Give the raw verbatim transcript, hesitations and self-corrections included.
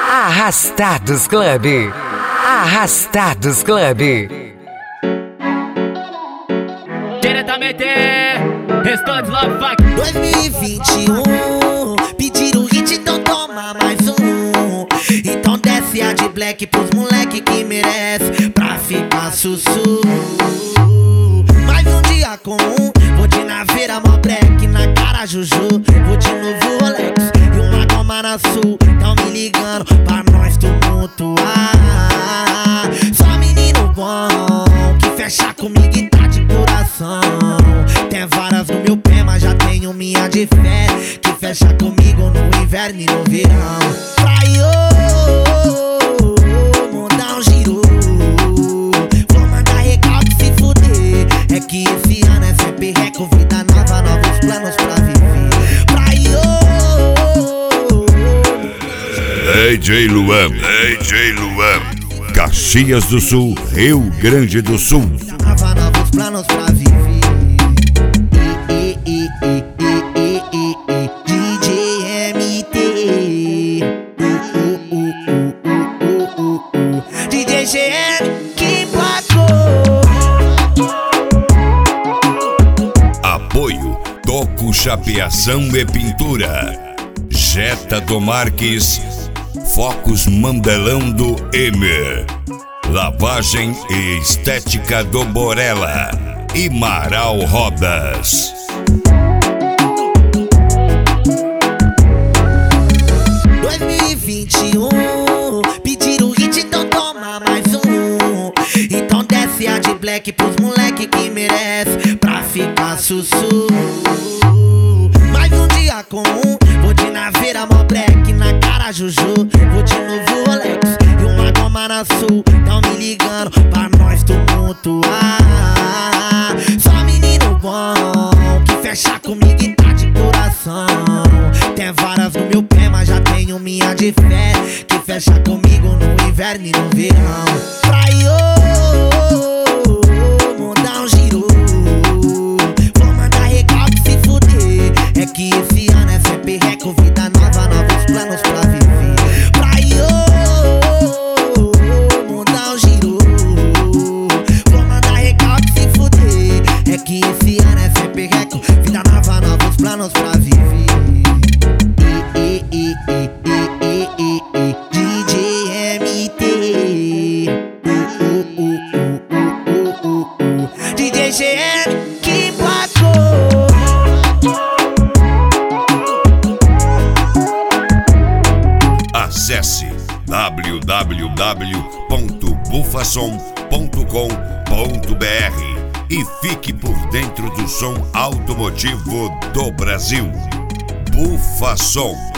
Arrastados Club. Arrastados Club. Diretamente, Restante Love Fuck. dois mil e vinte e um, pediram hit, então toma mais um. Então desce a de black pros moleque que merece, pra ficar sussu. Mais um dia comum, vou de naveira, mó break, na cara Juju. Vou de novo Rolex e uma goma na sul. Tão me ligando pra nós tumultuar. Só menino bom, que fecha comigo e tá de coração. Tem várias no meu pé, mas já tenho minha de fé, que fecha comigo no inverno e no verão. Praio, mundão girou. Vou mandar recalque se fuder. É que esse ano é sempre reco, vida nova, novos planos pra viver. Praio, D J Luan, D J Luan, Caxias do Sul, Rio Grande do Sul. nova, novos planos pra viver. D J M T, D J G M que emplacou. Apoio Toco Chapeação e Pintura, Jetta do Marques, Focos Mandelão do M, Lavagem e Estética do Borella e Maral Rodas. dois mil e vinte e um, pediram hit, então toma mais um. Então desce a de black pros moleque que merece, pra ficar sussu. Mais um dia comum, vou de naveira, mó break, na cara Juju. Vou de novo Rolex e uma goma na sul. Tão me ligando pra nós tumultuar. Só menino bom, que fecha comigo e tá de coração. Tem várias no meu pé, mas já tenho minha de fé, que fecha comigo no inverno e no verão. Praio, mundão girou. Vou mandar recalque se fuder. É que esse ano é sempre reco, vida nova, novos planos pra viver. Praio, mundão girou. Vou mandar recalque se fuder. É que esse ano é sempre reco, vida nova, novos planos pra viver. D J M T, D J G M que emplacou. Acesse w w w ponto bufasom ponto com ponto b r e fique por dentro do som automotivo do Brasil. Bufasom.